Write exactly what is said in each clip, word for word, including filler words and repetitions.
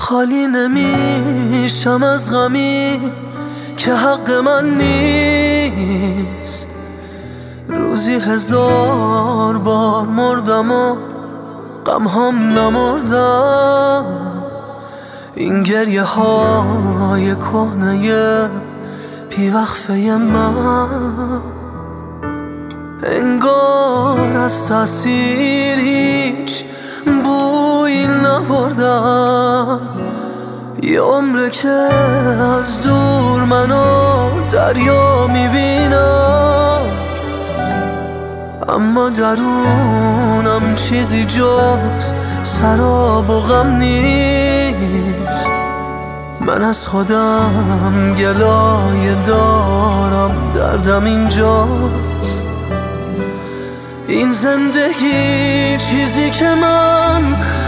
خالی نمیشم از غمی که حق من نیست. روزی هزار بار مردم و غم هم نمردم. این گریه های کهنه بی وقفه من انگار از تأثیر هیچ بویی نبردم. یه عمره که از دور منو دریا میبینم، اما درونم چیزی جز سراب و غم نیست. من از خودم گلایه دارم، دردم اینجاست. این زندگی چیزی که من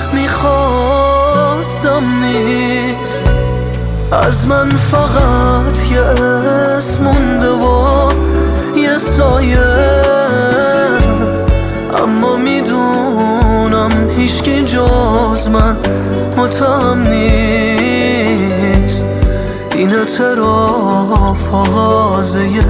میخواستم نیست. از من فقط یه اسم مونده و یه سایه، اما میدونم هیچکی جز من متهم نیست. این اعتراف آغاز یک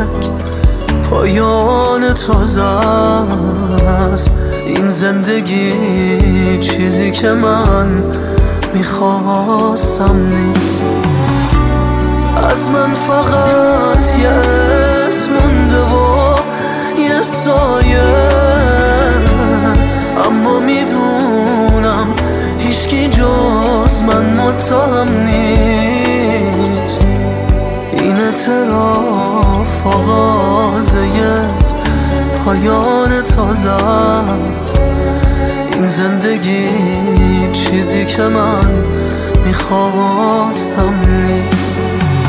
پایان تازه است. این زندگی چیزی که من میخواستم نیست. از من فقط یه اسم مونده و یه سایه، اما میدونم هیچکی جز من متهم نیست. این اعتراف آغاز یک پایان تازه است. این زندگی چیزی که من میخواستم نیست.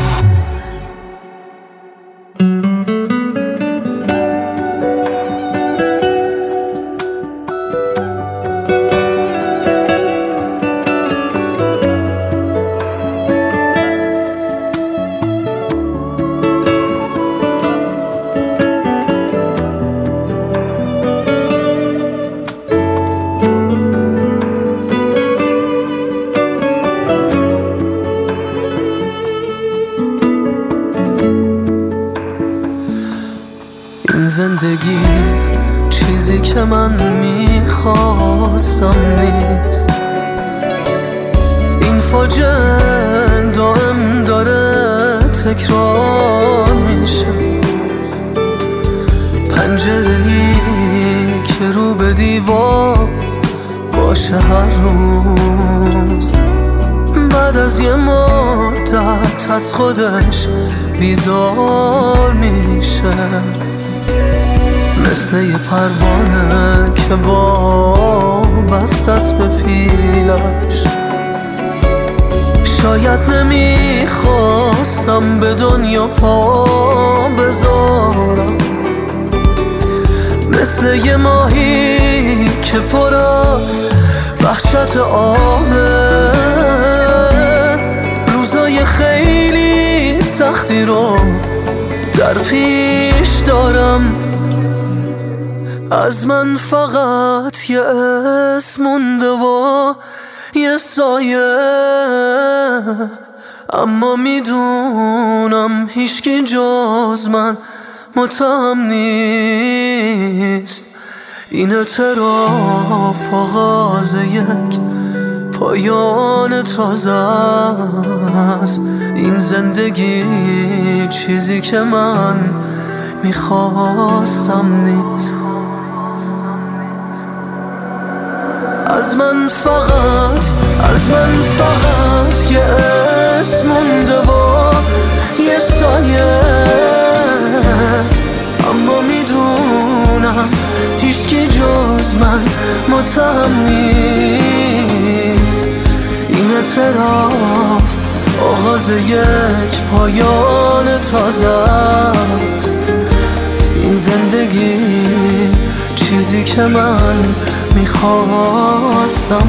این زندگی چیزی که من میخواستم نیست. این فاجعه دائم داره تکرار میشه. پنجره‌ای که رو به دیوار باشه هر روز، بعد از یه مدت از خودش بیزار میشه. مثل یه پروانه که وابسته است به پیلش. شاید نمیخواستم به دنیا پا بذارم. مثل یه ماهی که پر از وحشت آبه. روزای خیلی سختی رو در پیش دارم. از من فقط یه اسم مونده و یه سایه، اما میدونم هیچکی جز من متهم نیست. این اعتراف آغاز یک پایان تازه است. این زندگی چیزی که من میخواستم نیست. از من فقط از من فقط یه اسم مونده و یه سایه، اما میدونم هیچکی جز من متهم نیست. این اعتراف آغاز یک پایان تازه است. این زندگی چیزی که من میخواستم